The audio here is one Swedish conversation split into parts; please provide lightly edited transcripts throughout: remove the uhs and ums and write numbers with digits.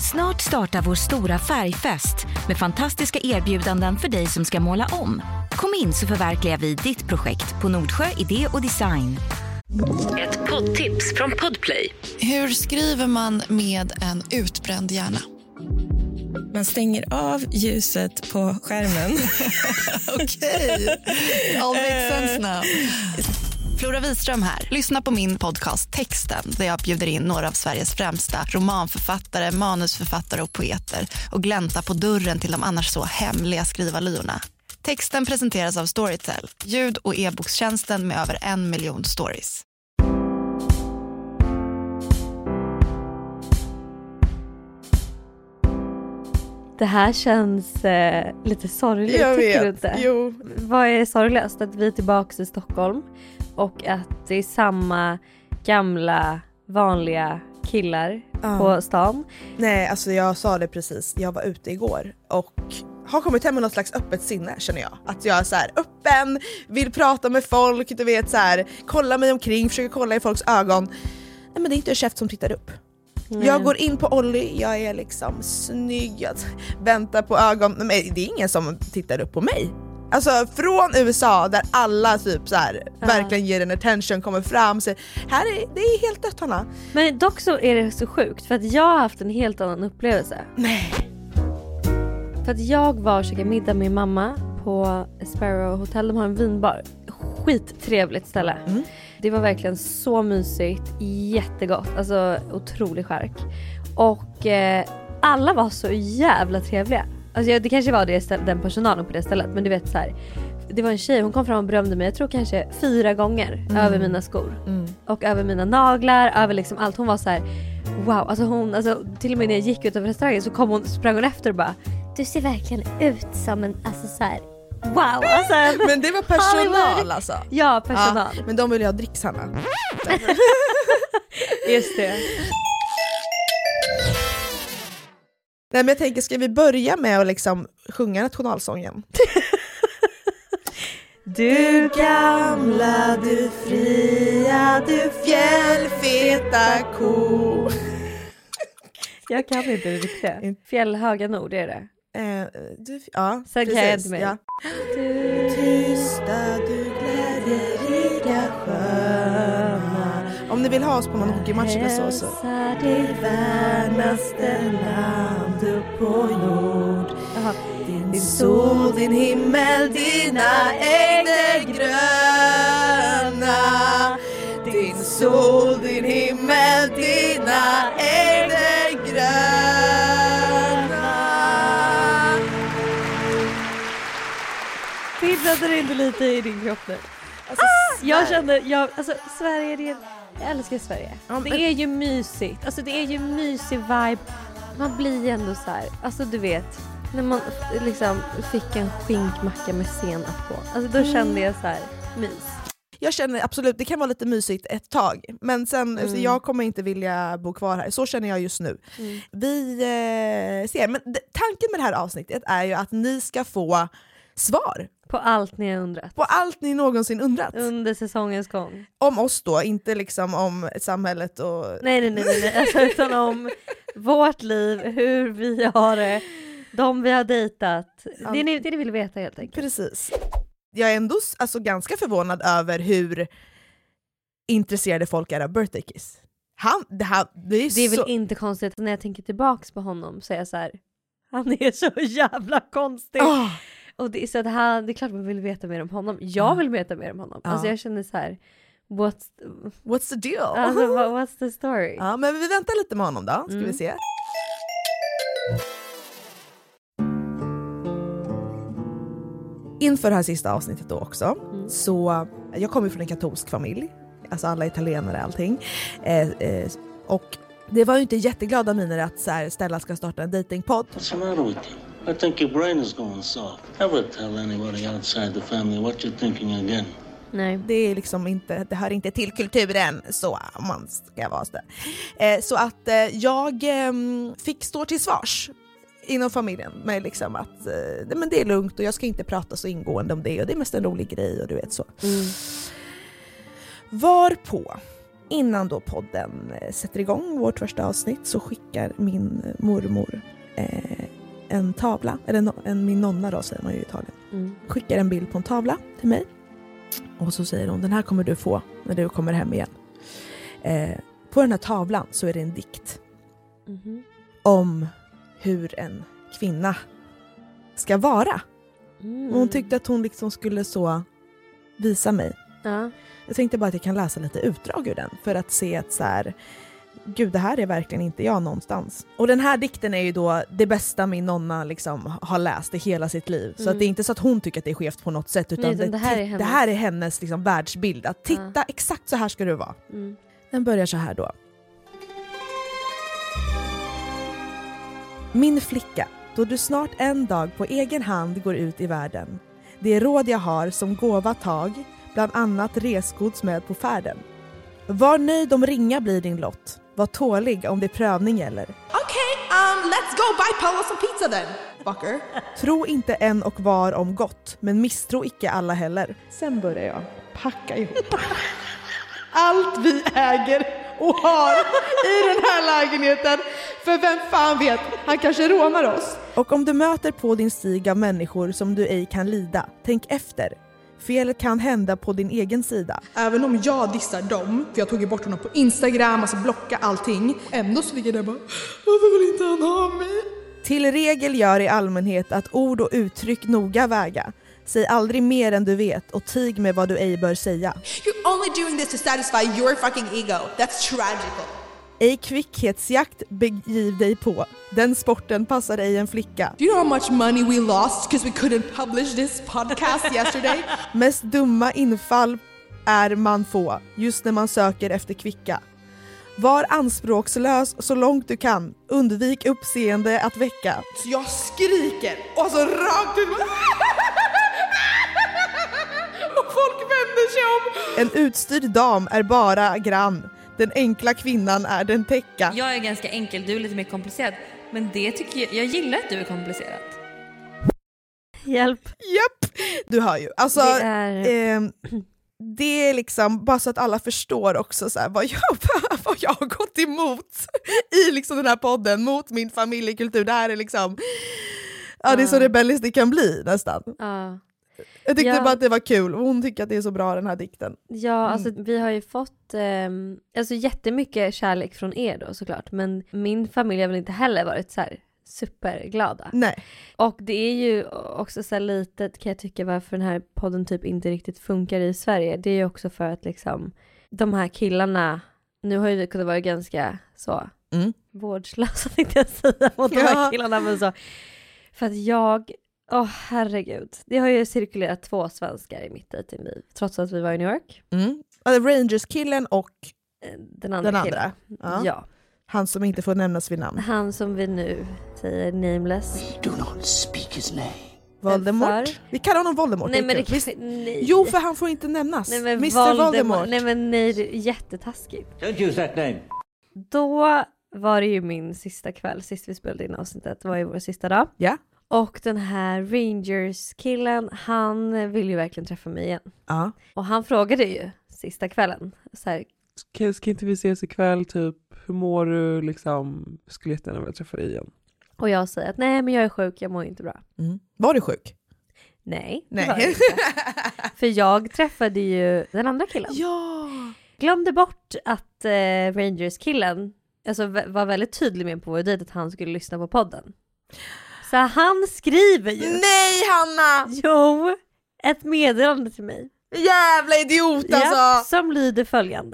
Snart startar vår stora färgfest med fantastiska erbjudanden för dig som ska måla om. Kom in så förverkligar vi ditt projekt på Nordsjö Idé och Design. Ett poddtips från Podplay. Hur skriver man med en utbränd hjärna? Man stänger av ljuset på skärmen. Okej, all makes sense now. Flora Wiström här. Lyssna på min podcast Texten där jag bjuder in några av Sveriges främsta romanförfattare, manusförfattare och poeter och glänta på dörren till de annars så hemliga skrivarlyorna. Texten presenteras av Storytel, ljud- och e-bokstjänsten med över 1 miljon stories. Det här känns lite sorgligt. Jag tycker vet. Du inte? Jo. Vad är sorgligast? Att vi är tillbaka i Stockholm och att det är samma gamla vanliga killar på stan. Nej, alltså jag sa det precis. Jag var ute igår och har kommit hem med något slags öppet sinne, känner jag. Att jag är så här öppen, vill prata med folk, du vet så här, kolla mig omkring, försöker kolla i folks ögon. Nej, men det är inte en chef som tittar upp. Nej. Jag går in på Olli, jag är liksom snygg, jag väntar på ögon. Men det är ingen som tittar upp på mig. Alltså från USA där alla typ så här verkligen ger en attention, kommer fram, så här det är helt dött, Hanna. Men dock så är det så sjukt för att jag har haft en helt annan upplevelse. Nej. För att jag var och käkade middag med mamma på Sparrow Hotel. De har en vinbar. Skittrevligt ställe. Mm. Det var verkligen så mysigt. Jättegott. Alltså otrolig skärk. Och alla var så jävla trevliga. Alltså det kanske var den personalen på det stället. Men du vet så här. Det var en tjej, hon kom fram och berömde mig. Jag tror kanske 4 gånger över mina skor. Och över mina naglar. Över liksom allt. Hon var så här. Wow, alltså till och med när jag gick ut över restaurangen så sprang hon efter och bara, du ser verkligen ut som en, alltså så här, wow, alltså. Men det var personal alltså. Ja, personal. Ja, men de vill ha dricks, Hanna. Just det. Nej, men jag tänker, ska vi börja med att liksom sjunga nationalsången? Du gamla, du fria, du fjällfeta ko. Jag kan inte det riktigt. Fjällhöga nord, är det? Ja, sen precis. Kan jag inte med. Ja. Du tysta, du glädjerika sköna. Om ni vill ha oss på någon hockeymatch eller så. Det värnaste land upp på jord. Aha. Din sol, din himmel, dina ängder gröna. Din sol, din himmel, dina ängder gröna. Tillsatte det inte lite i din kropp nu? Alltså, jag kände, alltså Sverige, jag älskar Sverige. Det är ju mysigt. Alltså det är ju mysig vibe. Man blir ändå så här, alltså du vet, när man liksom fick en skinkmacka med senap på. Alltså då kände jag så här, mys. Jag känner absolut, det kan vara lite mysigt ett tag. Men sen, så jag kommer inte vilja bo kvar här. Så känner jag just nu. Vi ser, men tanken med det här avsnittet är ju att ni ska få svar. På allt ni har undrat. På allt ni någonsin undrat. Under säsongens gång. Om oss då, inte liksom om samhället och... Nej. Alltså, utan om vårt liv, hur vi har det, de vi har dejtat. Det ni vill veta helt enkelt. Precis. Jag är ändå alltså ganska förvånad över hur intresserade folk är av Birthday Kiss. Det är väl inte konstigt. När jag tänker tillbaks på honom så är jag så här, han är så jävla konstig. Och det är så att det är klart man vill veta mer om honom. Jag vill veta mer om honom. Alltså jag känner så här, what's the deal? Alltså, what's the story? Ja, men vi väntar lite med honom då, ska vi se. Inför det här sista avsnittet då också, så jag kommer från en katolsk familj. Alltså alla italienare, allting. Och det var ju inte jätteglada miner att så här, Stella ska starta en datingpodd. What's the matter with you? I think your brain is going soft. Never tell anybody outside the family what you're thinking again. Nej. Det är liksom inte, det hör inte till kulturen så man ska vara så. Så att jag fick stå till svars inom familjen med liksom att men det är lugnt och jag ska inte prata så ingående om det och det är mest en rolig grej och du vet så. Varpå Innan då podden sätter igång vårt första avsnitt så skickar min mormor en tavla, eller min nonna då säger man ju i Italien. Skickar en bild på en tavla till mig. Och så säger hon, den här kommer du få när du kommer hem igen. På den här tavlan så är det en dikt. Om hur en kvinna ska vara. Och hon tyckte att hon liksom skulle så visa mig. Jag tänkte bara att jag kan läsa lite utdrag ur den. För att se att så här, gud det här är verkligen inte jag någonstans. Och den här dikten är ju då det bästa min nonna liksom har läst i hela sitt liv. Så att det är inte så att hon tycker att det är skevt på något sätt. Utan det här är hennes liksom världsbild. Att titta, exakt så här ska du vara. Den börjar så här då. Min flicka, då du snart en dag på egen hand går ut i världen. Det råd jag har som gåva tag, bland annat resgods med på färden. Var nöjd om ringa blir din lott. Var tålig om det prövning gäller. Let's go buy Paolo some pizza then, fucker. Tro inte en och var om gott, men misstro icke alla heller. Sen börjar jag packa ihop allt vi äger och har i den här lägenheten. För vem fan vet, han kanske rånar oss. Och om du möter på din stig av människor som du ej kan lida, tänk efter. Felet kan hända på din egen sida. Även om jag dissar dem, för jag tog ju bort honom på Instagram, alltså blocka allting. Ändå så ligger det bara, varför vill inte han ha mig? Till regel gör i allmänhet att ord och uttryck noga väga. Säg aldrig mer än du vet och tig med vad du ej bör säga. You're only doing this to satisfy your fucking ego. That's tragical. Ej kvickhetsjakt begiv dig på. Den sporten passar ej en flicka. Do you know how much money we lost because we couldn't publish this podcast yesterday? Mest dumma infall är man få, just när man söker efter kvicka. Var anspråkslös så långt du kan. Undvik uppseende att väcka. Så jag skriker och så rakt ut. Och folk vänder sig om. En utstyrd dam är bara grann. Den enkla kvinnan är den täcka. Jag är ganska enkel, du är lite mer komplicerad. Men det tycker jag gillar att du är komplicerad. Hjälp. Japp, du hör ju. Alltså, det är liksom bara så att alla förstår också så här, vad jag har gått emot i liksom den här podden mot min familjekultur. Det här är liksom, det är så rebelliskt det kan bli nästan. Jag tyckte bara att det var kul och hon tycker att det är så bra den här dikten. Ja, alltså vi har ju fått alltså jättemycket kärlek från er då såklart. Men min familj har väl inte heller varit så här superglada. Nej. Och det är ju också så här litet kan jag tycka varför den här podden typ inte riktigt funkar i Sverige. Det är ju också för att liksom de här killarna, nu har ju vi kunnat vara ganska så vårdslösa tänkte jag säga mot de här killarna. Men så, för att herregud. Det har ju cirkulerat 2 svenskar i mitt datingliv. Trots att vi var i New York. Rangers-killen och den andra. Ja. Han som inte får nämnas vid namn. Han som vi nu säger nameless. Do not speak his name. Voldemort. Vi kallar honom Voldemort. Nej, men nej. Jo, för han får inte nämnas. Nej, men Mr. Voldemort. Nej, men nej, det är jättetaskigt. Don't use that name. Då var det ju min sista kväll. Sist vi spelade in avsnittet. Det var ju vår sista dag. Ja. Och den här Rangers-killen, han vill ju verkligen träffa mig igen. Ja. Och han frågade ju sista kvällen. Så här, ska inte vi ses ikväll typ? Hur mår du liksom? Skulle jättegärna vilja träffa dig igen. Och jag säger att nej men jag är sjuk, jag mår inte bra. Var du sjuk? Nej, det var jag inte. För jag träffade ju den andra killen. Ja. Glömde bort att Rangers-killen alltså, var väldigt tydlig med på vår dejt att han skulle lyssna på podden. Så han skriver ju. Nej, Hanna! Jo, ett meddelande till mig. Jävla idiot alltså! Ja, som lyder följande.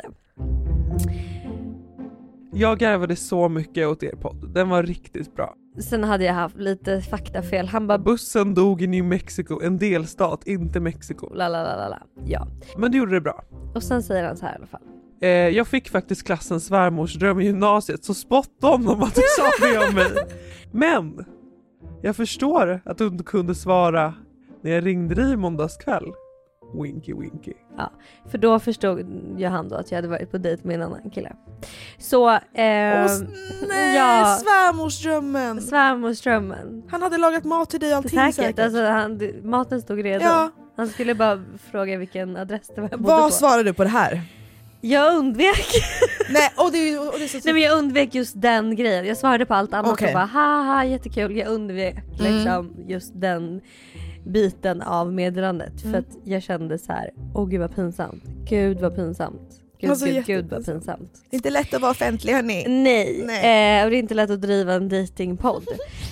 Jag garvade så mycket åt er podd. Den var riktigt bra. Sen hade jag haft lite faktafel. Han bara, bussen dog i New Mexico, en delstat, inte Mexiko. Lalalala. Ja. Men du gjorde det bra. Och sen säger han så här i alla fall. Jag fick faktiskt klassens svärmorsdröm i gymnasiet, så spott om att du sa det om mig. Men jag förstår att du inte kunde svara när jag ringde dig i måndagskväll. Winky winky. Ja, för då förstod ju han då att jag hade varit på dejt med en annan kille. Så, nej, ja, svärmorsdrömmen. Han hade lagat mat till dig allting säkert. Alltså, maten stod redo. Ja. Han skulle bara fråga vilken adress det var jag bodde på. Vad svarade du på det här? Jag undvek. Nej, och det är så Nej, men jag undvek just den grejen. Jag svarade på allt annat Okej. och bara haha jättekul. Jag undvek liksom just den biten av meddelandet för att jag kände så här: åh gud vad pinsamt. Gud vad pinsamt. Gud, Alltså, gud vad pinsamt. Det är inte lätt att vara offentlig, hörni. Nej. Nej. Och det är inte lätt att driva en datingpodd.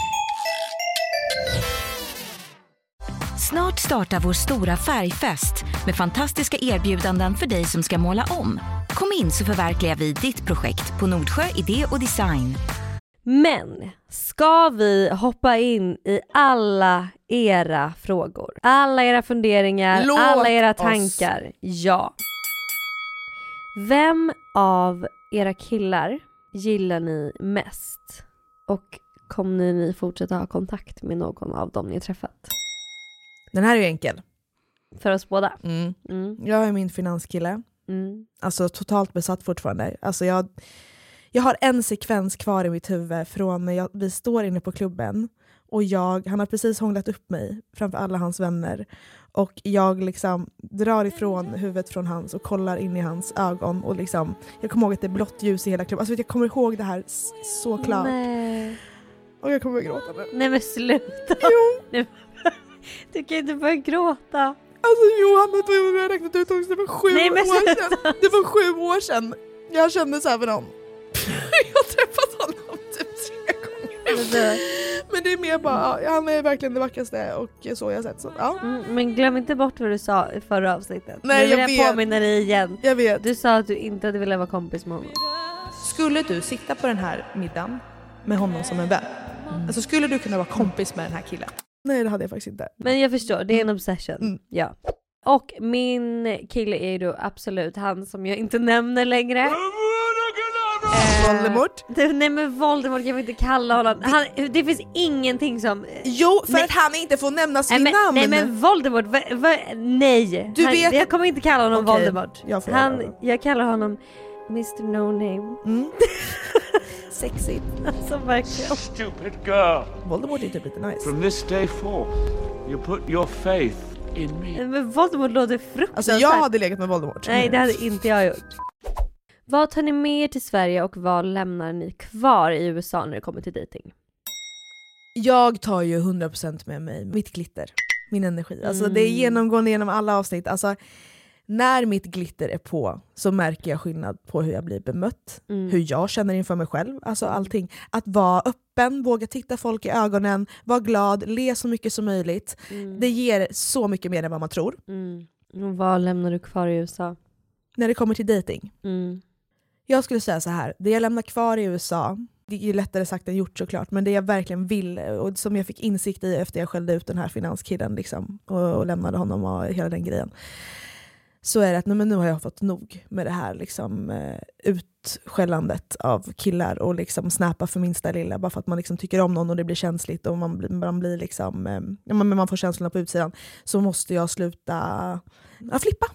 Snart startar vår stora färgfest med fantastiska erbjudanden för dig som ska måla om. Kom in så förverkligar vi ditt projekt på Nordsjö Idé och Design. Men ska vi hoppa in i alla era frågor? Alla era funderingar, Låt alla era oss. tankar? Ja. Vem av era killar gillar ni mest? Och kommer ni fortsätta ha kontakt med någon av dem ni träffat? Den här är ju enkel. För oss båda. Jag är min finanskille. Alltså totalt besatt fortfarande. Alltså jag har en sekvens kvar i mitt huvud från när vi står inne på klubben och han har precis hånglat upp mig framför alla hans vänner och jag liksom drar ifrån huvudet från hans och kollar in i hans ögon och liksom, jag kommer ihåg att det är blått ljus i hela klubben. Alltså jag kommer ihåg det här så klart. Nej. Och jag kommer att gråta nu. Nej men sluta. Jo. Du kan inte börja gråta. Alltså Johanna, jag har räknat ut också, det var 7 Nej, men år sedan. Det var 7 år sedan. Jag kände så här för dem. Jag har träffat honom typ 3 gånger. Men det är mer bara, han är verkligen det vackraste och så jag har sett. Så, ja. Men glöm inte bort vad du sa i förra avsnittet. Nej, nu vill jag jag vet. påminna dig igen. Jag vet. Du sa att du inte hade velat vara kompis med honom. Skulle du sitta på den här middagen med honom som en vän? Alltså skulle du kunna vara kompis med den här killen? Nej, det hade jag faktiskt inte. Men jag förstår, det är en obsession. Ja. Och min kille är ju då absolut han som jag inte nämner längre. Voldemort? Nej men Voldemort kan vi inte kalla honom. Det finns ingenting som... Jo, för att han inte får nämnas vid namn. Nej men Voldemort, nej. Du vet... Jag kommer inte kalla honom Okej, Voldemort. jag kallar honom Mr. No Name. Sexy. Alltså verkligen. Stupid girl. Voldemort är typ lite nice. From this day forth, you put your faith in me. Men Voldemort låter fruktansvärt. Alltså jag hade legat med Voldemort. Nej, det hade inte jag gjort. Vad tar ni med er till Sverige och vad lämnar ni kvar i USA när det kommer till dating? Jag tar ju 100% med mig mitt glitter. Min energi. Alltså det är genomgående genom alla avsnitt. Alltså när mitt glitter är på så märker jag skillnad på hur jag blir bemött. Hur jag känner inför mig själv. Alltså allting. Att vara öppen, våga titta folk i ögonen, vara glad, le så mycket som möjligt. Det ger så mycket mer än vad man tror. Och vad lämnar du kvar i USA? När det kommer till dating. Jag skulle säga så här. Det jag lämnar kvar i USA, det är ju lättare sagt än gjort såklart, men det jag verkligen vill och som jag fick insikt i efter jag skällde ut den här finanskillen liksom, och lämnade honom och hela den grejen, så är det att nu har jag fått nog med det här liksom, utskällandet av killar och liksom snappa för minsta lilla bara för att man liksom tycker om någon och det blir känsligt och man blir liksom, man får känslorna på utsidan, så måste jag sluta flippa.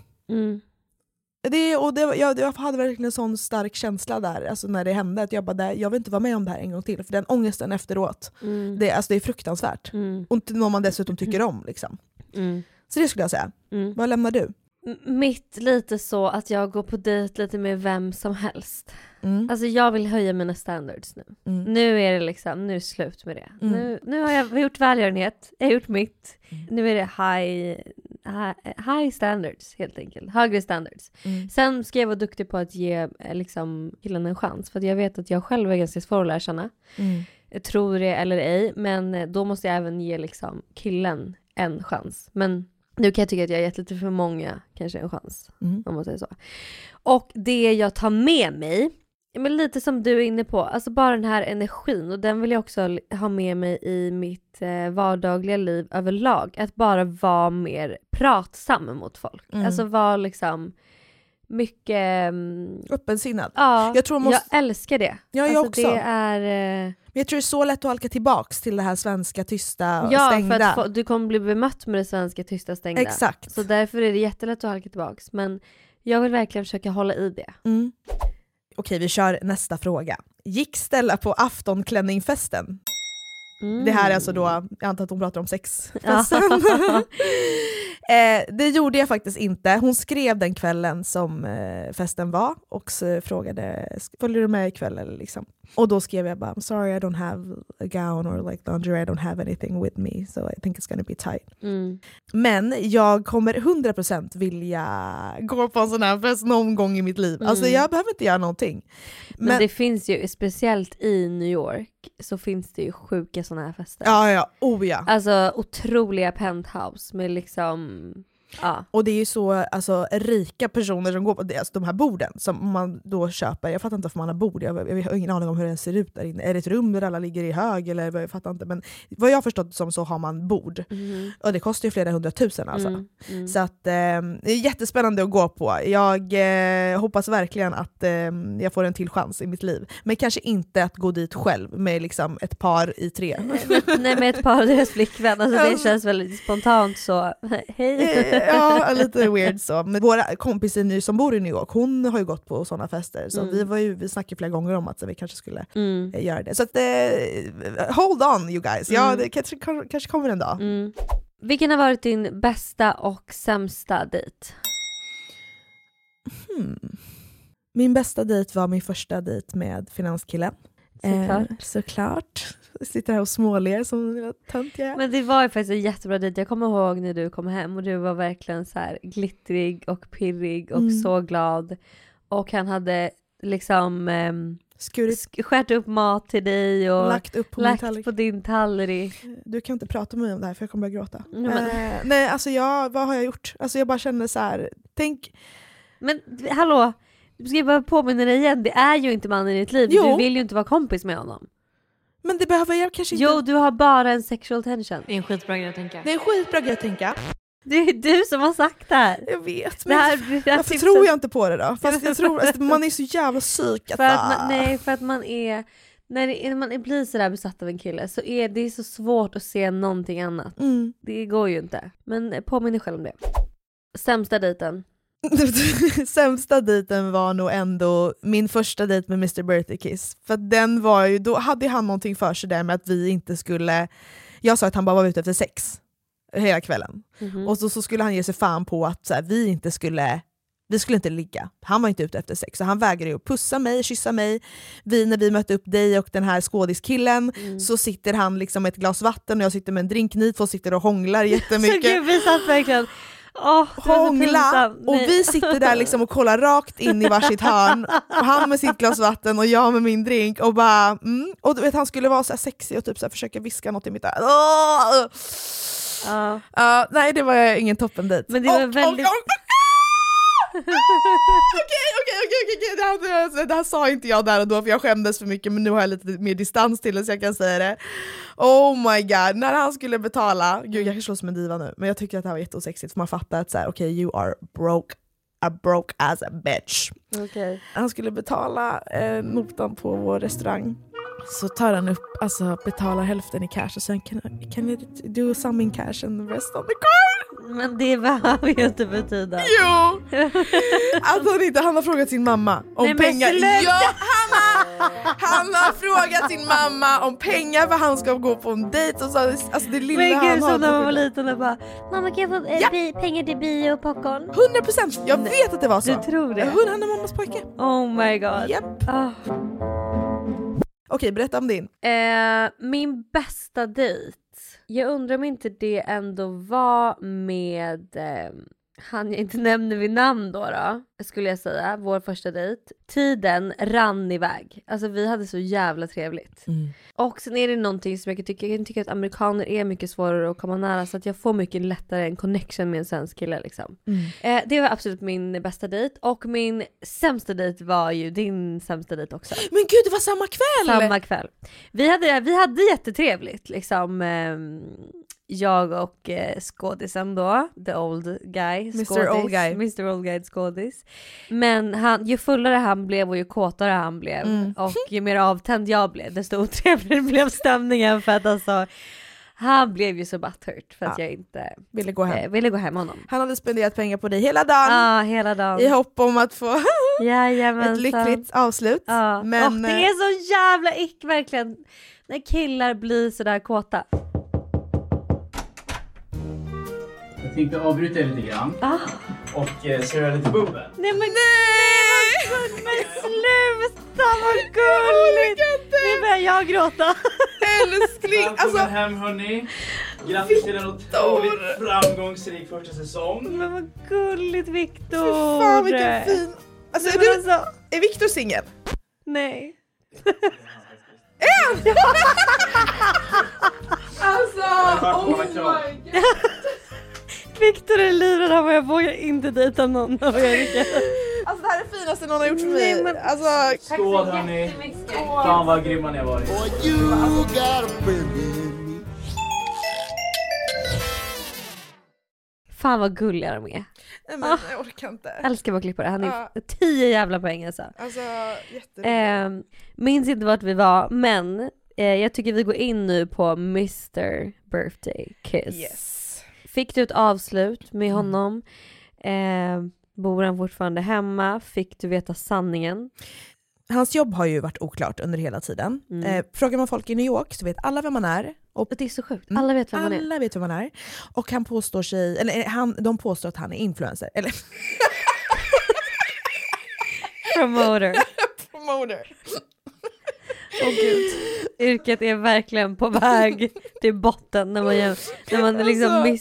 Jag hade verkligen en sån stark känsla där, alltså när det hände, att jag vill inte vara med om det här en gång till, för den ångesten efteråt, det är fruktansvärt. Och inte någon man dessutom tycker om liksom. Så det skulle jag säga. Vad lämnar du? Mitt lite så att jag går på dejt lite med vem som helst. Alltså jag vill höja mina standards nu. Nu är det liksom, nu är det slut med det. Nu har jag gjort välgörenhet, jag har gjort mitt. Nu är det high standards helt enkelt, högre standards. Sen ska jag vara duktig på att ge liksom killen en chans, för att jag vet att jag själv är ganska svår att lära känna. Jag tror det eller ej, men då måste jag även ge liksom killen en chans. Men nu kan jag tycka att jag har gett lite för många kanske en chans, om man säger så. Och det jag tar med mig, men lite som du är inne på, alltså bara den här energin, och den vill jag också ha med mig i mitt vardagliga liv överlag. Att bara vara mer pratsam mot folk. Alltså vara liksom mycket öppensinnad. Ja, jag älskar det. Ja, jag alltså, också. Det är... Jag tror det är så lätt att halka tillbaks till det här svenska tysta och ja, stängda. Ja, för att du kommer bli bemött med det svenska tysta stängda. Exakt. Så därför är det jättelätt att halka tillbaks. Men jag vill verkligen försöka hålla i det. Okej, vi kör nästa fråga. Gick Stella på aftonklänningfesten? Det här är alltså då, jag antar att hon pratar om sexfesten. Det gjorde jag faktiskt inte. Hon skrev den kvällen som festen var och så frågade, följer du med ikväll eller liksom. Och då skrev jag bara, I'm sorry I don't have a gown or like lingerie, I don't have anything with me, so I think it's gonna be tight. Men jag kommer 100% vilja gå på en sån här fest någon gång i mitt liv. Alltså jag behöver inte göra någonting. Men det finns ju, speciellt i New York, så finns det ju sjuka såna här fester. Ja. Alltså otroliga penthouse med liksom... Ja. Och det är ju så alltså, rika personer som går på det, alltså, de här borden som man då köper. Jag fattar inte varför man har bord. Jag har ingen aning om hur det ser ut där inne. Är det ett rum där alla ligger i hög? Eller jag fattar inte. Men vad jag har förstått som så har man bord. Och det kostar ju flera 100 000 alltså. Så att det är jättespännande att gå på. Jag hoppas verkligen att jag får en till chans i mitt liv. Men kanske inte att gå dit själv med liksom ett par i 3. Nej, med ett par av deras flickvän. Alltså, det känns väldigt spontant så. Hej. Ja, lite weird så. Men våra kompisar nu som bor i New York, hon har ju gått på sådana fester. Så vi snackade flera gånger om att vi kanske skulle göra det. Så att, hold on you guys. Ja, det kanske kommer en dag. Vilken har varit din bästa och sämsta dejt? Min bästa dejt var min första dejt med finanskillen. Såklart. Sitter här och småler som lilla tönt jag är. Men det var ju faktiskt en jättebra dejt. Jag kommer ihåg när du kom hem och du var verkligen så här glittrig och pirrig och så glad. Och han hade liksom skärt upp mat till dig och lagt på din tallrik. Du kan inte prata med mig om det här för jag kommer börja gråta. Nej, alltså vad har jag gjort? Alltså jag bara känner så här, tänk... Men hallå, du ska bara påminna dig igen. Det är ju inte mannen i ditt liv. Jo. Du vill ju inte vara kompis med honom. Men det behöver jag kanske inte. Jo, du har bara en sexual tension. Det är en skitbra grej att tänka. Det är en skitbra grej att tänka. Det är du som har sagt det här. Jag vet, men varför tror jag inte på det då? Fast jag tror att man är så jävla psyk. För att man är... När man blir sådär besatt av en kille så är det så svårt att se någonting annat. Det går ju inte. Men påminn dig själv om det. Sämsta dejten. Sämsta dejten var nog ändå min första dejt med Mr. Birthday Kiss. För den var ju, då hade han någonting för sig där med att vi inte skulle... Jag sa att han bara var ute efter sex hela kvällen. Och så skulle han ge sig fan på att så här, vi skulle inte ligga. Han var inte ute efter sex. Så han vägrade ju pussa mig, kyssa mig. När vi mötte upp dig och den här skådiskillen så sitter han liksom med ett glas vatten och jag sitter med en drinknit och sitter och hånglar jättemycket. Så gud, vi satt verkligen... hångla och vi sitter där liksom och kollar rakt in i varsitt hörn och han med sitt glas vatten och jag med min drink och bara och du vet han skulle vara så här sexig och typ så här försöka viska något i mitt nej det var ingen toppen dejt. Men det var väldigt Okej. Det här sa inte jag där och då för jag skämdes för mycket, men nu har jag lite mer distans till det så jag kan säga det. Oh my god, när han skulle betala, gud jag kan slå som en diva nu, men jag tycker att det här var jätteosexigt för man fattar att så här, okej, you are broke as a bitch. Okay. Han skulle betala notan på vår restaurang. Så tar han upp, alltså betalar hälften i cash och sen can we do some in cash and the rest on the card? Men det behöver ju inte betyda. Jo! Alltså han har frågat sin mamma om pengar. Ja, han har frågat sin mamma om pengar för han ska gå på en dejt och så, alltså det lilla men han gud, har. När man var liten och bara, mamma kan jag få pengar till bio och popcorn? 100%, jag vet att det var så. Du tror det? Han är mammas pojke. Oh my god. Yep. Okej, berätta om din. Min bästa dejt. Jag undrar om inte det ändå var med han jag inte nämner vid namn då skulle jag säga, vår första dejt. Tiden rann iväg. Alltså vi hade så jävla trevligt. Och sen är det någonting som jag kan tycka att amerikaner är mycket svårare att komma nära, så att jag får mycket lättare en connection med en svensk kille liksom. Det var absolut min bästa dejt. Och min sämsta dejt var ju din sämsta dejt också. Men gud, det var samma kväll! Samma kväll. Vi hade jättetrevligt liksom. Jag och skådisen då, the old guy, Mr. Old Guy skådis. Men ju fullare han blev och ju kåtare han blev och ju mer avtänd jag blev, desto otrevligare blev stämningen, för att alltså han blev ju så butthurt för att jag inte ville gå hem honom. Han hade spenderat pengar på dig hela dagen. Ja, hela dagen. I hopp om att få ett lyckligt avslut. Ja. Men och det är så jävla verkligen när killar blir så där kåta. Jag tänkte avbryta lite grann. Och servera lite bubbel. Nej men sluta, vad gulligt. Nu börjar jag gråta. Älskling, välkommen hem hörni. Grattis till en otroligt framgångsrik första säsong. Men vad gulligt, Viktor. Fan vilken fin. Alltså, är Viktor singel? Nej. Alltså, oh my god. Viktor är livrädd, han jag vågar inte dejta någon av Erika. Alltså det här är det finaste någon har gjort för mig. Men... Alltså, skål hörni. Fan vad grymma ni har varit. Fan vad gulliga de är. Nej men jag orkar inte. Älskar bara klippa det. Han är 10 jävla poäng alltså. Alltså jätteroligt. Minns inte vart vi var, men jag tycker vi går in nu på Mr. Birthday Kiss. Yes. Fick du ett avslut med honom? Bor han fortfarande hemma? Fick du veta sanningen? Hans jobb har ju varit oklart under hela tiden. Frågar man folk i New York så vet alla vem man är. Och det är så sjukt. Alla vet vem man är. Alla vet vem man är. Och han påstår sig, de påstår att han är influencer. Eller Promoter. Promoter. Åh gud. Yrket är verkligen på väg till botten när man liksom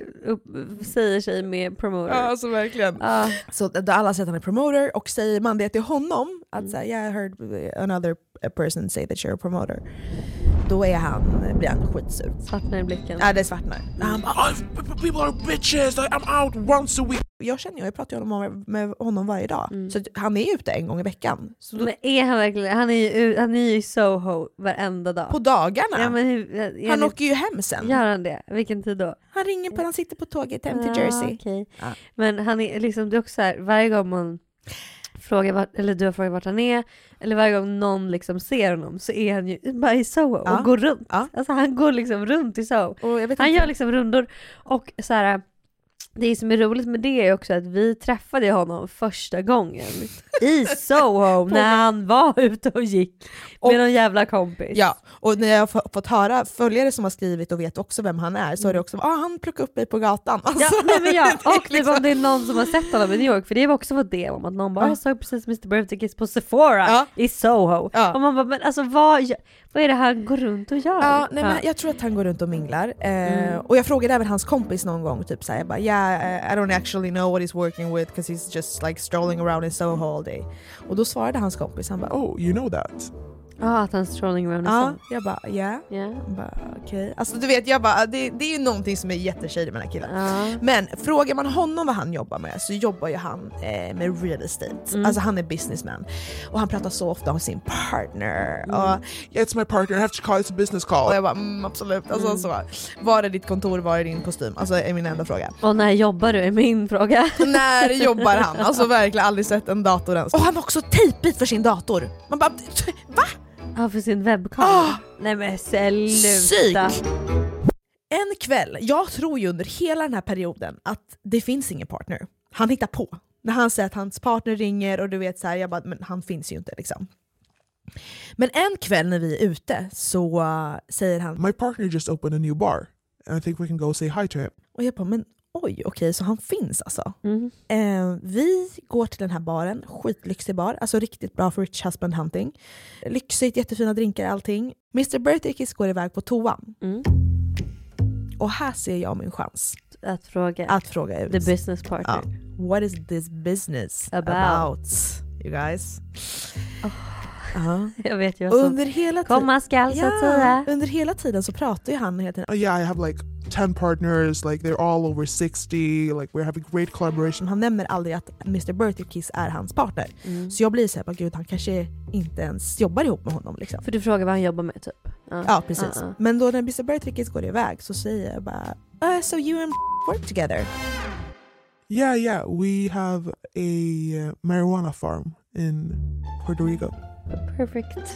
säger sig med promoter. Ja, alltså verkligen. Så där alla säger att han är promoter och säger man det till honom att säga yeah, I heard another person say that you're a promoter. Då blir han skitsur. Svartnar i blicken. Ja, det svartnar. People are bitches, I'm out once a week. Jag pratar ju med honom varje dag. Så han är ute en gång i veckan. Så men är han verkligen, han är ju i Soho varenda dag. På dagarna? Ja, men han åker ju hem sen. Gör han det? Vilken tid då? Han ringer på, han sitter på tåget hem till Jersey. Okay. Ja. Men han är liksom, det är också så här, varje gång man frågar eller du har frågat vart han är, eller varje gång någon liksom ser honom så är han ju bara i Soho och går runt. Alltså han går liksom runt i Soho. Han gör liksom rundor och så här. Det som är roligt med det är också att vi träffade honom första gången i Soho när han var ute och gick med någon jävla kompis. Ja, och när jag har fått höra följare som har skrivit och vet också vem han är så är det också, han plockade upp mig på gatan. Alltså, och liksom, om det är någon som har sett honom i New York, för det var också vad det om att någon bara, jag såg precis Mr. Birthday Kiss på Sephora i Soho. Och man bara, men alltså vad är det han går runt och gör? Men jag tror att han går runt och minglar. Och jag frågade även hans kompis någon gång, typ såhär, jag bara, I don't actually know what he's working with because he's just like strolling around in Soho all day. Och då svarade hans kompis, han bara, oh, you know that? Att han strolling around in Soho. Jag bara, yeah. Bara, okay. Alltså du vet, jag bara, det är ju någonting som är jättetjejigt med den här killen. Men frågar man honom vad han jobbar med så jobbar ju han med real estate. Alltså han är businessman. Och han pratar så ofta om sin partner. Och, yeah, it's my partner, I have to call it a business call. Och jag bara, absolut. Alltså, så, var är ditt kontor, var är din kostym? Alltså är min enda fråga. Och när jobbar du är min fråga. När jobbar han? Alltså verkligen aldrig sett en dator ens. Och han har också tejpbit för sin dator. Man bara, va? Ja, för sin webbkamera. Nej men sluta. En kväll, jag tror ju under hela den här perioden att det finns ingen partner. Han hittar på. När han säger att hans partner ringer och du vet så här, jag bara, men han finns ju inte liksom. Men en kväll när vi är ute så säger han, my partner just opened a new bar. And I think we can go say hi to him. Och jag bara, men oj, okej, så han finns alltså. Vi går till den här baren, skitlyxig bar, alltså riktigt bra för rich husband hunting. Lyxigt, jättefina drinkar, allting. Mr. Birthday Kiss går iväg på toan. Och här ser jag min chans. Att fråga ut. The business partner. What is this business about you guys? Jag vet ju vad som under hela komma skall så att säga. Under hela tiden så pratar ju han hela tiden. Yeah, I have like 10 partners, like they're all over 60, like we're having great collaboration. Han nämner aldrig att Mr. Birthday Kiss är hans partner. Så jag blir så här, gud, han kanske inte ens jobbar ihop med honom liksom. För du frågar vad han jobbar med typ. Ja, precis. Men då när Mr. Birthday Kiss går iväg så säger jag bara, so you and work together? Yeah, we have a marijuana farm in Puerto Rico. Perfect.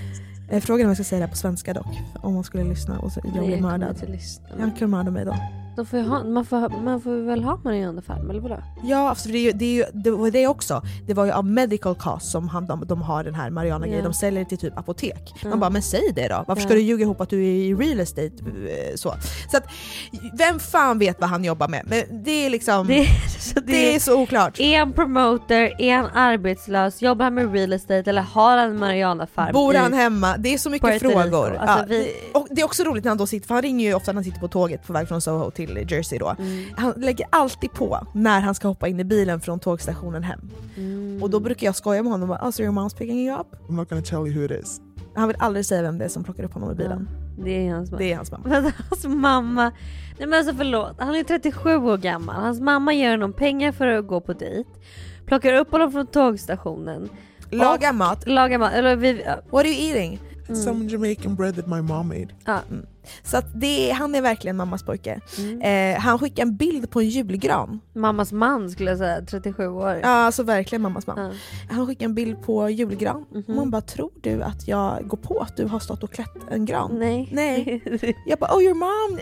Frågan om jag ska säga det på svenska dock. Om man skulle lyssna och så jag blir mördad. Han kan mörda mig då. De får ju man får väl ha Mariana Farm, eller vadå? Ja, alltså det var det också. Det var ju av medical cost som de har den här Mariana-grejen. De säljer det till typ apotek. Man bara, men säg det då. Varför ska du ljuga ihop att du är i real estate? Så att, vem fan vet vad han jobbar med? Men det är liksom... Det är så oklart. Är han promoter? Är han arbetslös? Jobbar han med real estate? Eller har han Mariana Farm? Bor han hemma? Det är så mycket frågor. Alltså, och det är också roligt när han då sitter, för han ringer ju ofta när han sitter på tåget på väg från Soho till Jersey då. Han lägger alltid på när han ska hoppa in i bilen från tågstationen hem. Och då brukar jag skoja med honom och bara, so your mom's picking you up? I'm not gonna tell you who it is. Han vill aldrig säga vem det är som plockar upp honom i bilen. Det är hans mamma. Det är hans mamma. Men hans mamma... Nej, men alltså förlåt. Han är 37 år gammal. Hans mamma ger honom pengar för att gå på dejt. Plockar upp honom från tågstationen. Lagar mat. Eller what are you eating? Some Jamaican bread that my mom made. Så att han är verkligen mammas pojke. Han skickar en bild på en julgran. Mammas man skulle jag säga, 37 år. Ja, alltså verkligen mammas man. Han skickar en bild på julgran. Man bara, tror du att jag går på att du har stått och klätt en gran? Nej. Jag bara, your mom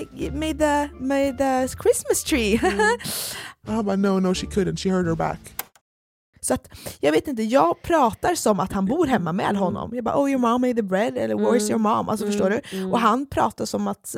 made the Christmas tree. I'm like, no, she couldn't. She hurt her back. Så att, jag vet inte, jag pratar som att han bor hemma med honom. Jag bara, your mom made the bread, eller where's your mom? Alltså förstår du? Och han pratar som att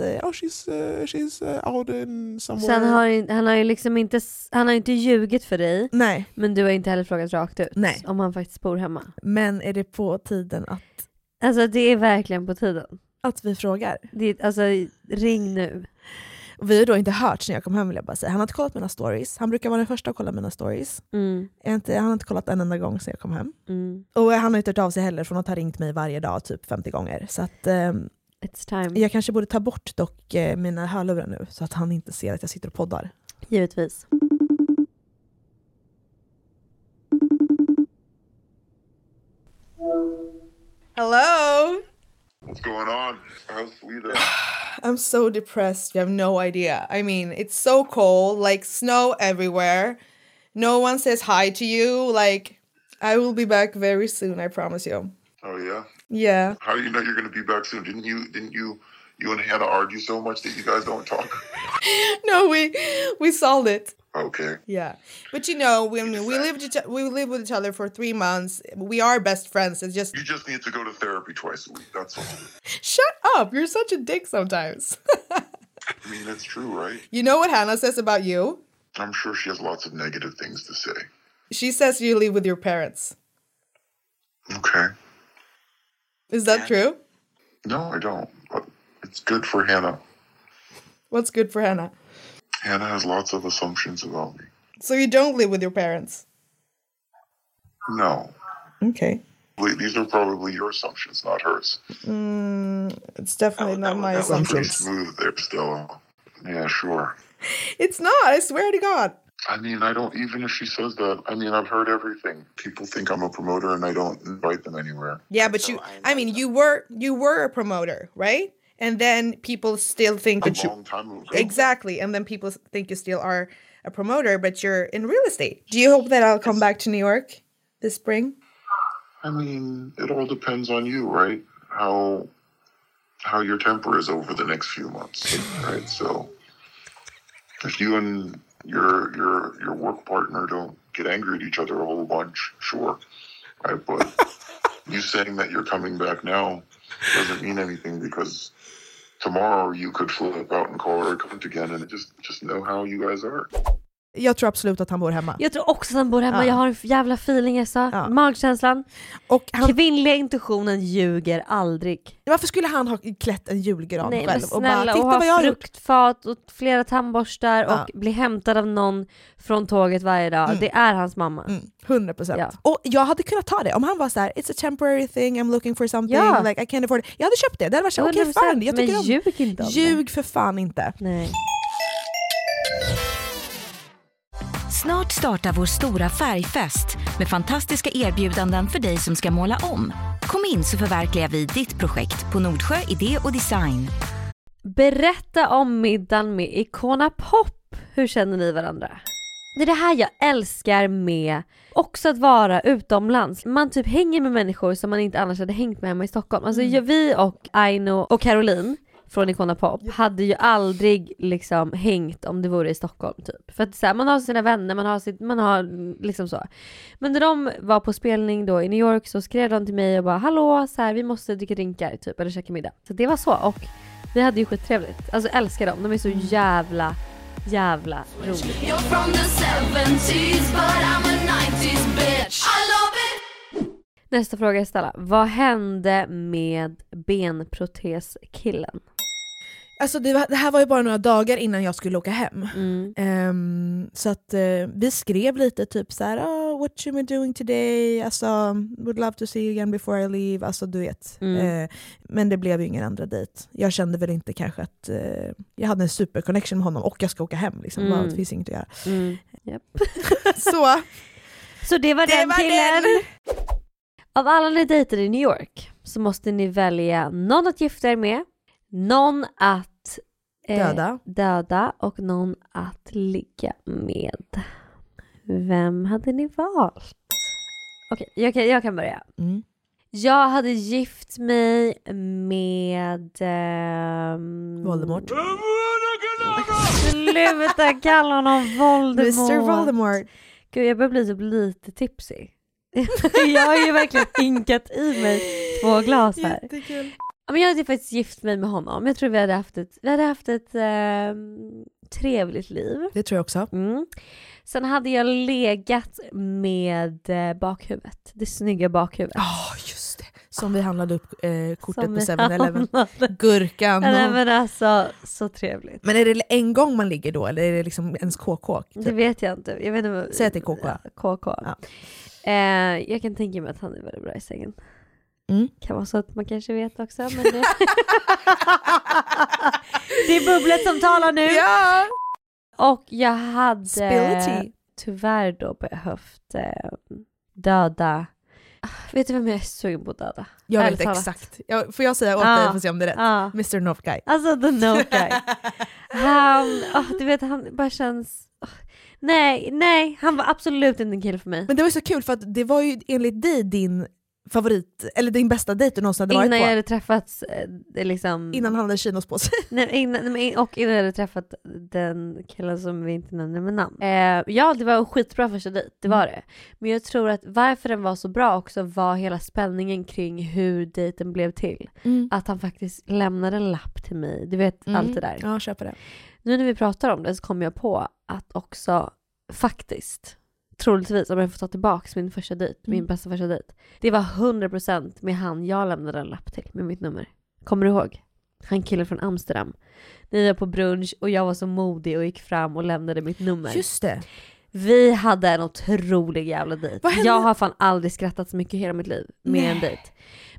she's out in somewhere. Sen han har ju liksom inte, han har inte ljugit för dig. Nej. Men du har inte heller frågat rakt ut. Nej. Om han faktiskt bor hemma. Men är det på tiden att... Alltså det är verkligen på tiden. Att vi frågar. Alltså ring nu. Och vi har då inte hört när jag kom hem, vill jag bara säga. Han har inte kollat mina stories. Han brukar vara den första att kolla mina stories. Han har inte kollat en enda gång sedan jag kom hem. Och han har inte hört av sig heller från att ha ringt mig varje dag typ 50 gånger. Så att it's time. Jag kanske borde ta bort dock mina hörlurar nu så att han inte ser att jag sitter och poddar. Givetvis. Hello! What's going on? How's Sweden? I'm so depressed. You have no idea. I mean, it's so cold, like snow everywhere. No one says hi to you. Like, I will be back very soon, I promise you. Oh yeah? Yeah. How do you know you're going to be back soon? Didn't you and Hannah argue so much that you guys don't talk? No, we solved it. Okay. Yeah, but you know, we lived with each other for 3 months. We are best friends. It's just you just need to go to therapy twice a week. That's all. Shut up! You're such a dick sometimes. I mean, that's true, right? You know what Hannah says about you? I'm sure she has lots of negative things to say. She says you live with your parents. Okay. Is that true? No, I don't. But it's good for Hannah. What's good for Hannah? Hannah has lots of assumptions about me. So you don't live with your parents? No. Okay. These are probably your assumptions, not hers. It's definitely not my assumptions. Pretty smooth there, Stella. Yeah, sure. It's not, I swear to God. I mean, I don't, even if she says that, I mean, I've heard everything. People think I'm a promoter and I don't invite them anywhere. Yeah, but you were a promoter, right? And then people still think that you... A long time ago. Exactly, and then people think you still are a promoter, but you're in real estate. Do you hope that I'll come back to New York this spring? I mean, it all depends on you, right? How your temper is over the next few months, right? So if you and your work partner don't get angry at each other a whole bunch, sure, right? But you saying that you're coming back now doesn't mean anything because tomorrow you could flip out and call her a cunt again and just know how you guys are. Jag tror absolut att han bor hemma. Jag tror också att han bor hemma. Jag har en jävla feeling, magkänslan. Och kvinnliga intuitionen ljuger aldrig. Varför skulle han ha klätt en julgran själv? Men snälla, och ha fruktfat och flera tandborstar och bli hämtad av någon från tåget varje dag. Det är hans mamma. 100%. Ja. Och jag hade kunnat ta det. Om han var så här, it's a temporary thing, I'm looking for something, like I can't afford it. Jag hade köpt det. Det hade varit så, okej, fine. Jag tycker men ljug inte om ljug för fan inte. Nej. Snart startar vår stora färgfest med fantastiska erbjudanden för dig som ska måla om. Kom in så förverkligar vi ditt projekt på Nordsjö Idé och Design. Berätta om middagen med Icona Pop. Hur känner ni varandra? Det är det här jag älskar med också att vara utomlands. Man typ hänger med människor som man inte annars hade hängt med hemma i Stockholm. Alltså vi och Aino och Caroline från Icona Pop hade ju aldrig liksom hängt om det vore i Stockholm typ. För att så här, man har sina vänner, man har liksom så. Men när de var på spelning då i New York så skrev de till mig och bara hallå, så här, vi måste dricka drinkar typ eller käka middag. Så det var så, och vi hade ju skittrevligt. Alltså älskar dem, de är så jävla roliga. Nästa fråga är Stella. Vad hände med benproteskillen? Alltså det här var ju bara några dagar innan jag skulle åka hem. Så att vi skrev lite typ så här, what you been doing today? Alltså, would love to see you again before I leave. Alltså du vet. Men det blev ju ingen andra dejt. Jag kände väl inte kanske att jag hade en super connection med honom och jag ska åka hem. Liksom. Det finns inget att göra. Yep. Så det var den killen. Av alla ni dejter i New York så måste ni välja någon att gifta er med, någon att döda och någon att ligga med. Vem hade ni valt? Okej, jag kan börja. Jag hade gift mig med Voldemort. Sluta kalla honom Voldemort. Mr. Voldemort. Gud, jag börjar bli typ lite tipsy. Jag har ju verkligen inkat i mig 2 glas här. Jättekul. Men jag hade faktiskt gift mig med honom. Jag tror vi hade haft ett trevligt liv. Det tror jag också. Sen hade jag legat med bakhuvudet. Det snygga bakhuvudet. Just det. Som vi handlade upp kortet på 7-Eleven. Gurkan. Nej, men alltså, så trevligt. Men är det en gång man ligger då? Eller är det liksom ens KK? Typ? Det vet jag inte. Jag vet inte. Säg att det är KK. KK. Ja. Jag kan tänka mig att han är väldigt bra i sängen. Kan vara så att man kanske vet också. Men det... det är bubblet som talar nu. Ja. Och jag hade tyvärr då behövt döda. Vet du vem jag är sugen på att döda? Jag vet exakt. Får jag säga åt dig för att se om det är rätt? Mr. North Guy. Alltså the North Guy. Du vet, han bara känns... Nej, han var absolut inte en kille för mig. Men det var så kul för att det var ju enligt dig din favorit, eller din bästa dejt du någonsin hade varit på. Innan jag hade träffat liksom... Innan han hade chinos på sig. innan jag hade träffat den killen som vi inte nämnde med namn. Ja, det var en skitbra första dejt, det var det. Men jag tror att varför den var så bra också var hela spänningen kring hur dejten blev till. Att han faktiskt lämnade en lapp till mig. Du vet, allt det där. Ja, köper det. Nu när vi pratar om det så kom jag på att också faktiskt, troligtvis om jag får ta tillbaka min första dejt, min bästa första dejt. Det var 100% med han jag lämnade en lapp till med mitt nummer. Kommer du ihåg? Han killen från Amsterdam. Ni var på brunch och jag var så modig och gick fram och lämnade mitt nummer. Just det. Vi hade en otrolig jävla dejt. Jag har fan aldrig skrattat så mycket i hela mitt liv med en dejt.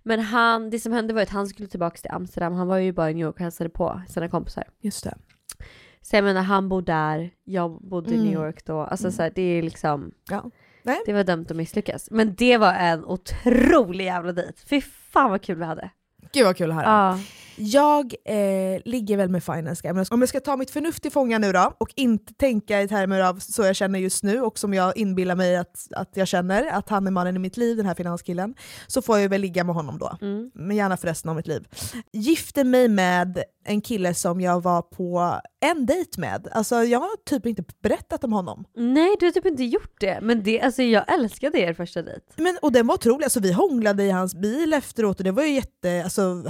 Men det som hände var att han skulle tillbaka till Amsterdam. Han var ju bara i New York och hälsade på sina kompisar. Just det. Så jag menar, han bor där, jag bodde i New York då. Alltså så här, det är liksom... Ja. Det var dömt att misslyckas. Men det var en otrolig jävla dejt. Fy fan vad kul vi hade. Gud vad kul att höra. Jag ligger väl med finance. Men om jag ska ta mitt förnuft i fånga nu då och inte tänka i termer av så jag känner just nu och som jag inbillar mig att jag känner att han är mannen i mitt liv, den här finanskillen, så får jag väl ligga med honom då. Men gärna för resten av mitt liv. Gifte mig med en kille som jag var på en dejt med. Alltså jag har typ inte berättat om honom. Nej, du har typ inte gjort det. Men det, alltså, jag älskade er första dejt. Och den var otrolig. Alltså, vi hånglade i hans bil efteråt och det var ju alltså,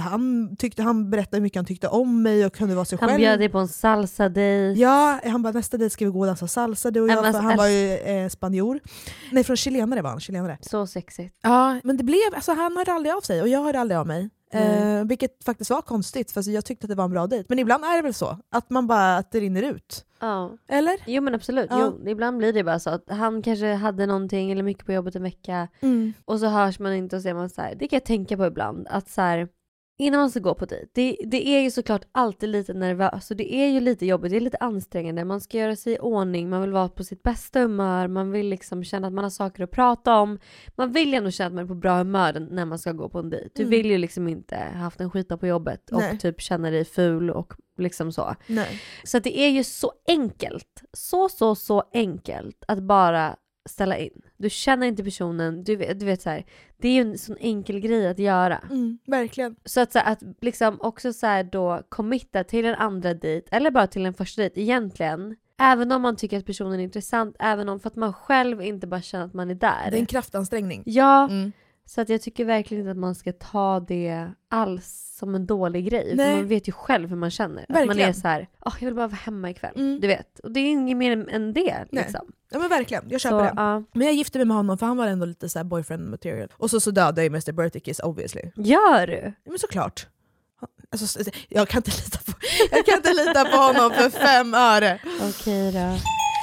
han berättade hur mycket han tyckte om mig och kunde vara sig själv. Han bjöd dig på en salsa-dejt. Ja, han bara nästa dejt ska vi gå och dansa salsa du och jag. För han var ju spanjor. Nej, från chilenare var han. Chilenare. Så sexigt. Ja, men det blev, alltså han hörde aldrig av sig och jag hörde aldrig av mig. Vilket faktiskt var konstigt för jag tyckte att det var en bra dejt. Men ibland är det väl så att man bara att det rinner ut. Ja. Eller? Jo men absolut. Jo, ibland blir det bara så att han kanske hade någonting eller mycket på jobbet en vecka och så hörs man inte och ser man så här. Det kan jag tänka på ibland att så här, innan man ska gå på dejt. Det är ju såklart alltid lite nervöst och det är ju lite jobbigt, det är lite ansträngande. Man ska göra sig i ordning, man vill vara på sitt bästa humör, man vill liksom känna att man har saker att prata om. Man vill ju ändå känna att man är på bra humör när man ska gå på en dejt. Du vill ju liksom inte ha haft en skita på jobbet och typ känna dig ful och liksom så. Nej. Så att det är ju så enkelt. Så enkelt att bara ställa in. Du känner inte personen. Du vet så här, det är ju en sån enkel grej att göra. Verkligen. Så att liksom också så här då committa till en andra dejt eller bara till en första dejt egentligen. Även om man tycker att personen är intressant, även om för att man själv inte bara känner att man är där. Det är en kraftansträngning. Ja. Så att jag tycker verkligen inte att man ska ta det alls som en dålig grej. För man vet ju själv hur man känner. Att man är så här, jag vill bara vara hemma ikväll. Du vet. Och det är inget mer än det. Liksom. Ja men verkligen, jag köper det. Men jag gifte mig med honom för han var ändå lite så här boyfriend material. Och så dödade jag Mr. Birthday Kiss obviously. Gör du? Men såklart. Alltså, jag kan inte lita på honom för 5 öre. Okej då.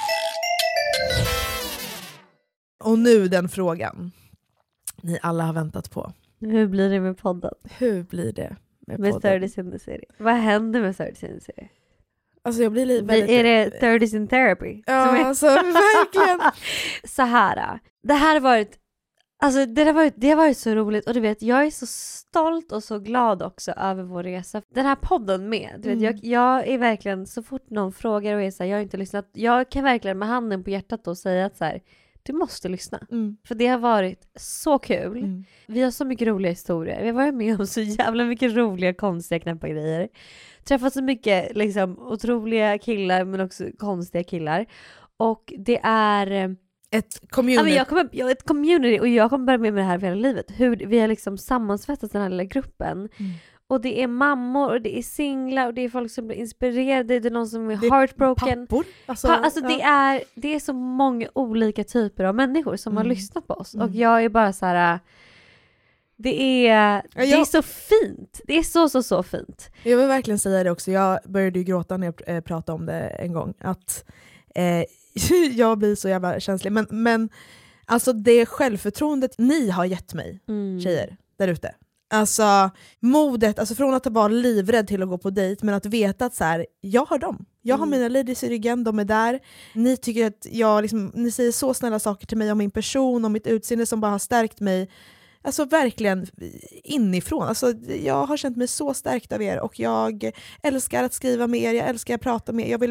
Och nu den frågan ni alla har väntat på. Hur blir det med podden? Hur blir det med med podden? 30s in the city? Vad händer med 30s in the city? Alltså jag blir väldigt... Är det 30s in therapy? Ja, alltså verkligen. Så här. Det har varit så roligt. Och du vet, jag är så stolt och så glad också över vår resa. Den här podden med. Du vet, jag är verkligen, så fort någon frågar och är så här, jag har inte lyssnat. Jag kan verkligen med handen på hjärtat då säga att så här, du måste lyssna. För det har varit så kul. Vi har så mycket roliga historier. Vi har varit med om så jävla mycket roliga, konstiga, knäppa grejer. Träffat så mycket liksom, otroliga killar men också konstiga killar. Och det är... ett community. Ett community, och jag kommer börja med det här för hela livet. Hur vi har liksom sammansvettat den här lilla gruppen. Och det är mammor och det är singlar och det är folk som blir inspirerade. Det är någon som är heartbroken. Pappor. Det är så många olika typer av människor som har lyssnat på oss. Och jag är bara så här... Det är så fint. Det är så fint. Jag vill verkligen säga det också. Jag började ju gråta när jag pratade om det en gång. Att jag blir så jävla känslig. Men alltså det självförtroendet ni har gett mig, tjejer, där ute. Alltså modet, alltså från att vara livrädd till att gå på dejt, men att veta att så här, jag har dem. Jag har mina ladies i ryggen, de är där. Ni tycker att jag liksom, ni säger så snälla saker till mig om min person, om mitt utseende som bara har stärkt mig. Alltså verkligen inifrån. Alltså, jag har känt mig så stärkt av er och jag älskar att skriva med er, jag älskar att prata med er. Jag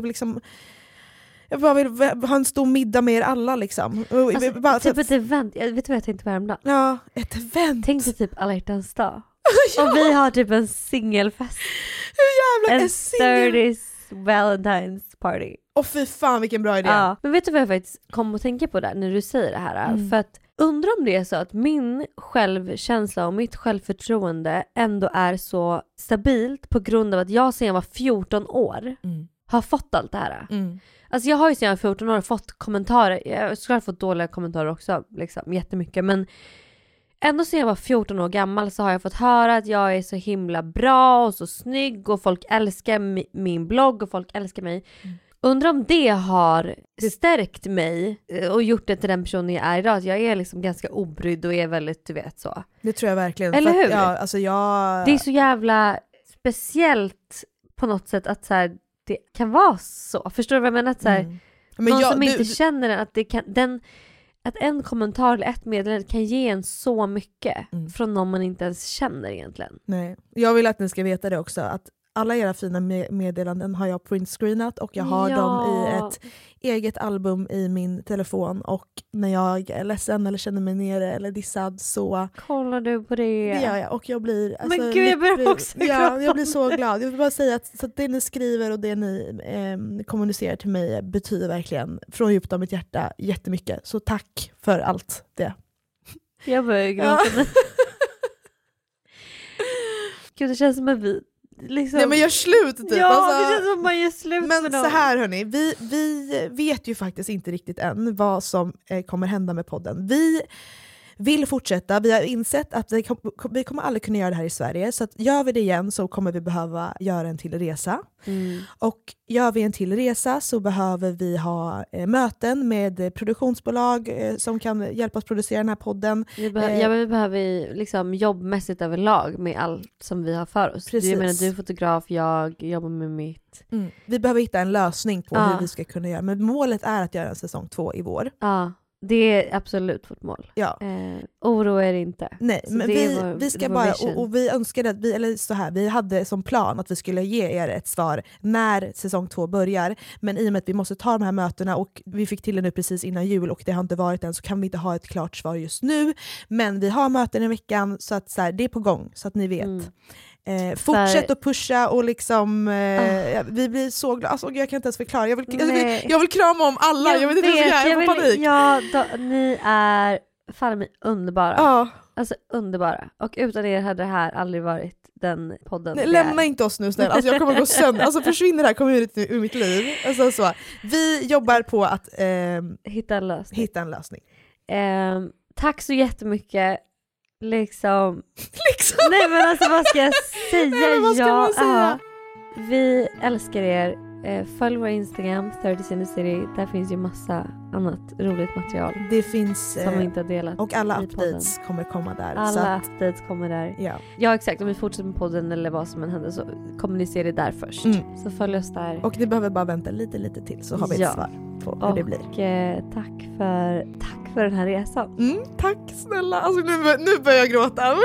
bara vill ha en stor middag med er alla liksom. Alltså, typ ett event. Vet du vad jag tänkte på häromdagen? Ja, ett event. Tänk dig typ alla hjärtans dag. Och vi har typ en singelfest. Hur jävla en 30s Valentine's party. Och fy fan vilken bra idé. Ja. Men vet du vad jag faktiskt kom att tänka på där när du säger det här? För att undrar om det är så att min självkänsla och mitt självförtroende ändå är så stabilt på grund av att jag sedan jag var 14 år har fått allt det här. Alltså jag har ju sedan jag var 14 år fått kommentarer. Jag skulle ha fått dåliga kommentarer också, liksom, jättemycket. Men ändå sedan jag var 14 år gammal så har jag fått höra att jag är så himla bra och så snygg och folk älskar min blogg och folk älskar mig. Undrar om det har stärkt mig och gjort det till den personen jag är idag. Att jag är liksom ganska obrydd och är väldigt, du vet så. Det tror jag verkligen. Eller hur? Alltså det är så jävla speciellt på något sätt att så här, det kan vara så. Förstår du vad jag menar? Att så här, någon som inte känner den, att det kan... Att en kommentar eller ett meddelande kan ge en så mycket från någon man inte ens känner egentligen. Nej. Jag vill att ni ska veta det också. Att alla era fina meddelanden har jag printscreenat och jag har dem i ett eget album i min telefon. Och när jag är ledsen eller känner mig nere eller dissad så... Kollar du på det? Det gör jag. Och jag blir... Alltså, men gud, jag blir också glad. Jag blir så glad. Jag vill bara säga att så det ni skriver och det ni kommunicerar till mig betyder verkligen från djupt av mitt hjärta jättemycket. Så tack för allt det. Jag börjar gråta. Gud, det känns som att vi... Liksom. Nej men gör slut typ. Ja, alltså, det känns som att man gör slut men med så dem. här hörni, vi vet ju faktiskt inte riktigt än vad som kommer hända med podden. Vi vill fortsätta, vi har insett att vi kommer aldrig kunna göra det här i Sverige, så att gör vi det igen så kommer vi behöva göra en till resa. Och gör vi en till resa så behöver vi ha möten med produktionsbolag som kan hjälpa oss producera den här podden. Vi behöver liksom jobbmässigt överlag med allt som vi har för oss. Precis. Jag menar, du är fotograf, jag jobbar med mitt. Vi behöver hitta en lösning på hur vi ska kunna göra. Men målet är att göra en säsong 2 i vår. Det är absolut vårt mål. Ja. Oroa er inte. Nej, så men vi ska bara, och vi önskade att vi hade som plan att vi skulle ge er ett svar när säsong 2 börjar, men i och med att vi måste ta de här mötena och vi fick till det nu precis innan jul och det har inte varit än, så kan vi inte ha ett klart svar just nu, men vi har möten i veckan, så att så här, det är på gång, så att ni vet. Fortsätt att pusha och liksom vi blir så glada, alltså, jag kan inte ens förklara, jag vill krama om alla, jag vet inte hur jag är på panik. Ja, ni är fan mig underbara. Alltså underbara, och utan er hade det här aldrig varit den podden. Nej, lämna inte oss nu snälla, alltså, jag kommer gå sönder, alltså försvinner det här community ur mitt liv, alltså, så. Vi jobbar på att hitta en lösning. Tack så jättemycket. Liksom. Nej, men alltså vad ska jag säga? Nej, vad ska man säga? Vi älskar er. Följ vår Instagram 30s in the city. Där finns ju massa annat roligt material. Det finns som vi inte har delat. och alla updates kommer komma där. Alla updates kommer där. Ja, exakt. Om vi fortsätter med podden eller vad som än händer, så kommer ni se det där först. Så följ oss där. Och ni behöver bara vänta lite till, så har vi ett svar på hur det blir. Och tack för den här resan. Tack snälla. Alltså nu börjar jag gråta.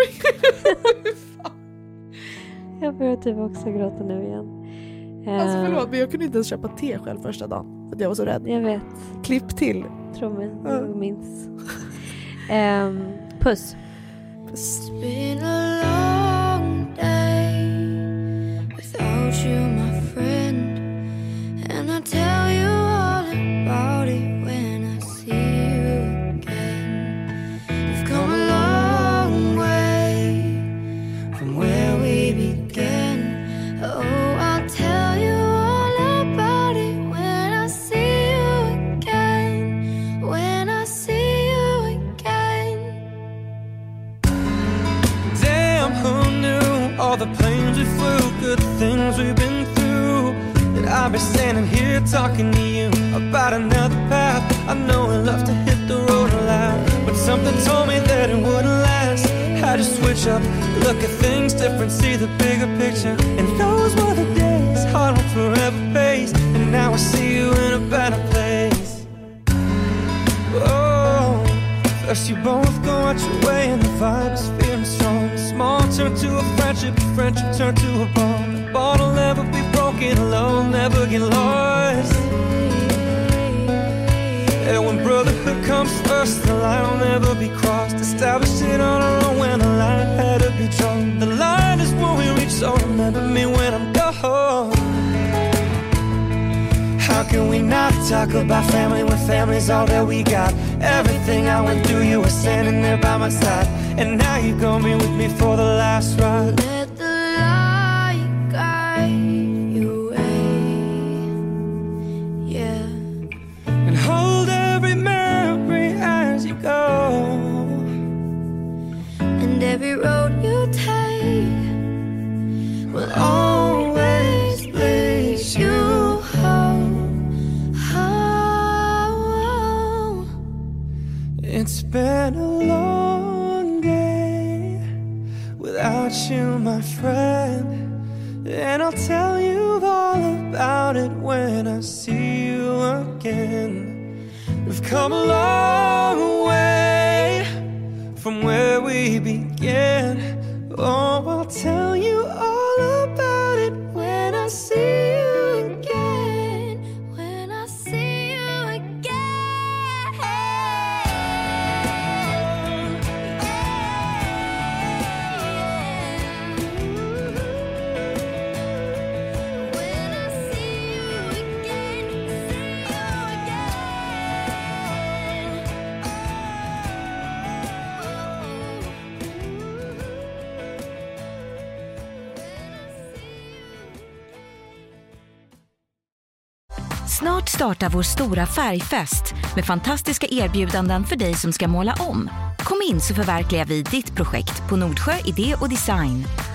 Jag börjar typ också gråta nu igen. Alltså förlåt, men jag kunde inte ens köpa te själv första dagen för att jag var så rädd. Jag vet. Klipp till. Tro mig, jag minns. Puss. It's been a long day without you, my friend, and I tell you all about it when I see you again. We've come a long way from where we began. Oh, I'll tell you all about it when I see you again. When I see you again. Damn, who knew all the planes we flew, good things we've been through, that I'll be standing here talking to you about another path. I know I love to hit the road a lot, but something told me that it wouldn't last. Had to switch up, look at things different, see the bigger picture. And those were the days, hard one forever pays. And now I see you in a better place. Oh, first you both go out your way and the vibe is feeling strong. Small turn to a friendship turn to a bond. The bond will never be broken, alone, never get lost. And when brotherhood comes first, the line will never be crossed. Established it on our own when the line had to be drawn. The line is when we reach, so remember me when I'm gone. How can we not talk about family when family's all that we got? Everything I went through, you were standing there by my side. And now you're gonna be with me for the last ride. Let the light guide your way. Yeah. And hold every memory as you go. And every road you take will always lead you home. Home. It's been a long day without you, my friend. And I'll tell you all about it when I see you again. We've come a long way from where we began. Oh, I'll tell you all about it when I see you again. When I see you again. When I see you again, see you again. Snart startar vår stora färgfest med fantastiska erbjudanden för dig som ska måla om. Kom in så förverkligar vi ditt projekt på Nordsjö Idé och Design.